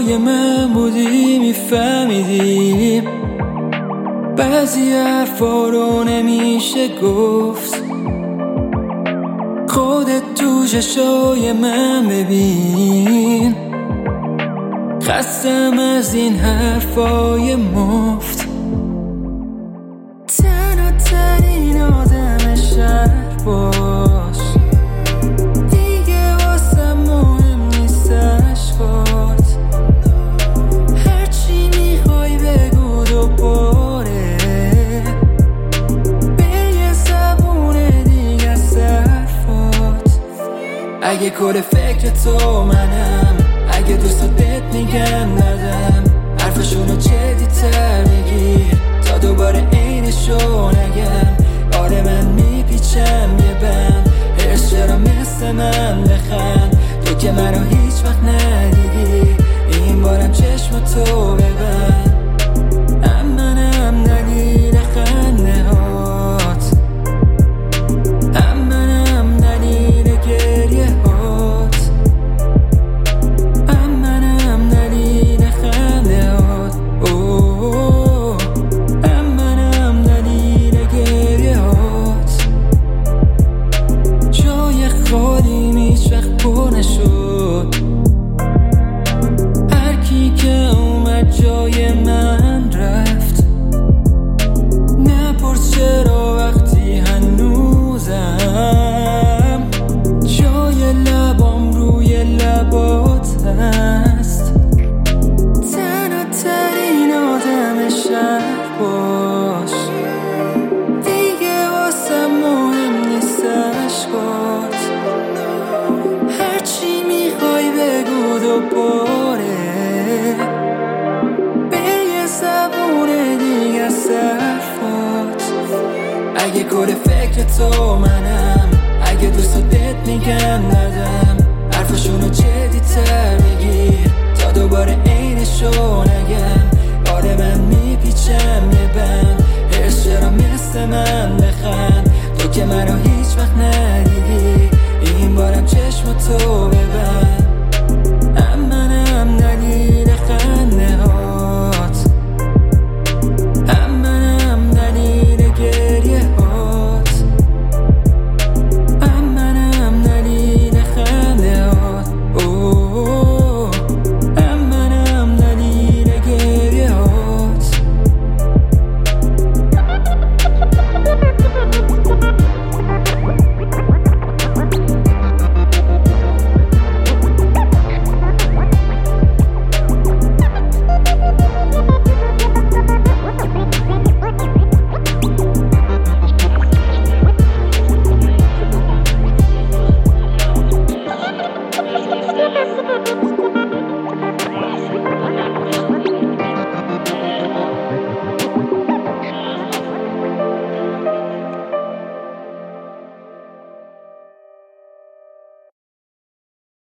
جای من بودی میفهمیدی بعضی حرفا رو نمیشه گفت. خودت تو چشای من ببین، خستم از این حرفای مفت. تنها ترین آدم شهر باش، دیگه واسم مهم نیست عشقات. هرچی میخوای بگو دوباره، به یه زبون دیگه از حرفات. اگه کل فکر تو منم، اگه دوستات بهت میگن ندم، حرفشونو جدی تر میگیر تا دوباره عینشو نگم. آره من میپیچم یه بند، هرس چرا مثل من بخند. تو که منو هیچ وقت ندیدی، این بارم چشمتو ببند. منم دلیل خنده هات، منم دلیل گریه هات، منم دلیل خنده هات. منم دلیل گریه هات. جای خالی هیچ وقت پر نشد، هر کی که اومد جای من رفت. نپرس چرا وقتی هنوزم جای لبام روی لبات هست. تنها ترین آدم شهر باش، دیگه واسم مهم نیست عشقات. هرچی میخوای بگو دوباره، به یه زبون دیگه از حرفات. اگه کل فکر تو منم، اگه دوستات بهت میگن ندم، حرفشونو جدی تر میگیر تا دوباره عینشو نگم. آره من